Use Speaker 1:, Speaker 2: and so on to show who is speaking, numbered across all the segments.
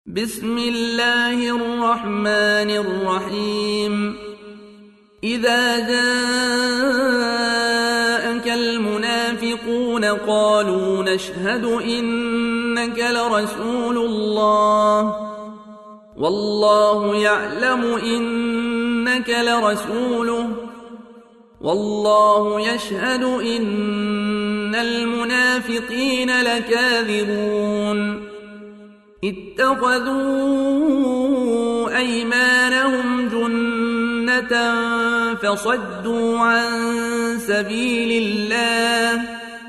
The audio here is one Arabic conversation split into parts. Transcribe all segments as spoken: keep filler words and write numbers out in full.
Speaker 1: بسم الله الرحمن الرحيم إذا جاءك المنافقون قالوا نشهد إنك لرسول الله والله يعلم إنك لرسوله والله يشهد إن المنافقين لكاذبون اتخذوا أيمانهم جنة فصدوا عن سبيل الله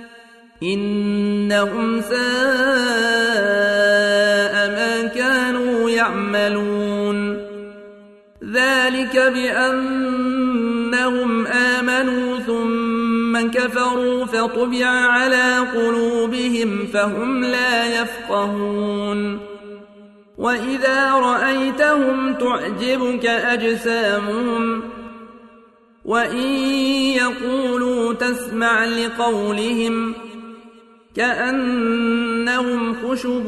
Speaker 1: إنهم ساء ما كانوا يعملون ذلك بأنهم آمنوا ثم كفروا فطبع على قلوبهم فهم لا يفقهون وإذا رأيتهم تعجبك أجسامهم وإن يقولوا تسمع لقولهم كأنهم خشب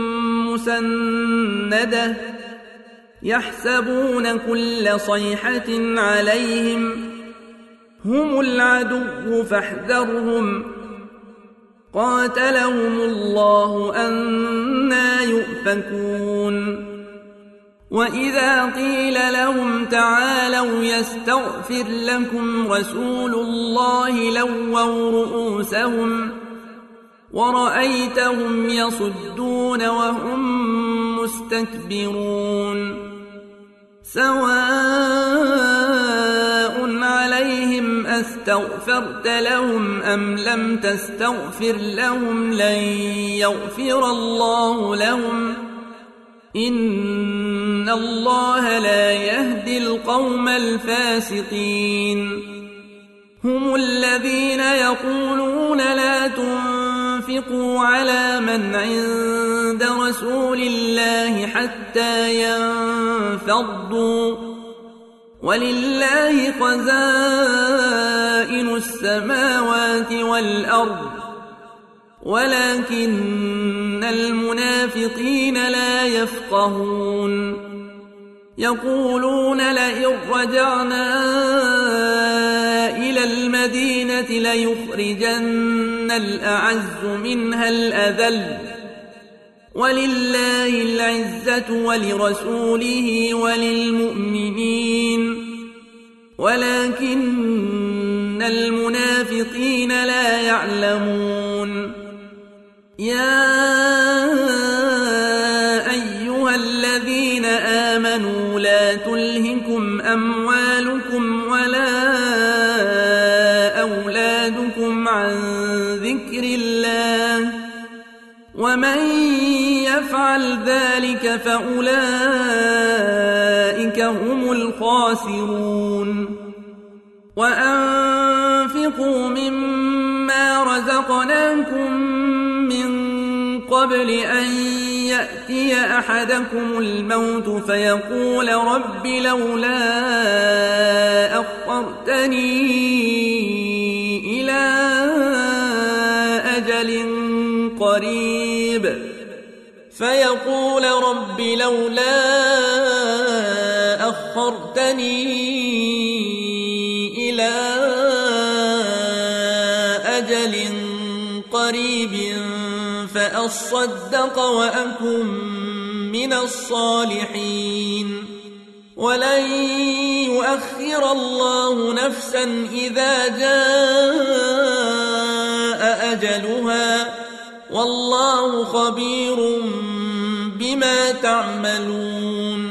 Speaker 1: مسندة يحسبون كل صيحة عليهم هم العدو فاحذرهم قاتلهم الله أنى يؤفكون وإذا قيل لهم تعالوا يستغفر لكم رسول الله لووا رؤوسهم ورأيتهم يصدون وهم مستكبرون سواء عليهم أستغفرت لهم أم لم تستغفر لهم لن يغفر الله لهم إن الله لا يهدي القوم الفاسقين هم الذين يقولون لا تنفقوا على من عند رسول الله حتى ينفضوا ولله خزائن السماوات والأرض ولكن المنافقين لا يفقهون يقولون لئن رجعنا إلى المدينة ليخرجن الأعز منها الأذل ولله العزة ولرسوله وللمؤمنين ولكن المنافقين لا يعلمون يا أيها الذين آمنوا لا تلهكم أموالكم ولا أولادكم عن ذكر الله ومن يفعل ذلك فأولئك هم الخاسرون وأنفقوا مما رزقناكم من قبل أن يأتي أحدكم الموت فيقول رب لولا أخرتني إلى أجل قريب فيقول رب لولا أخرتني إلى أجل قريب فأصدق وأكن من الصالحين ولن يؤخر الله نفسا إذا جاء أجلها والله خبير بما تعملون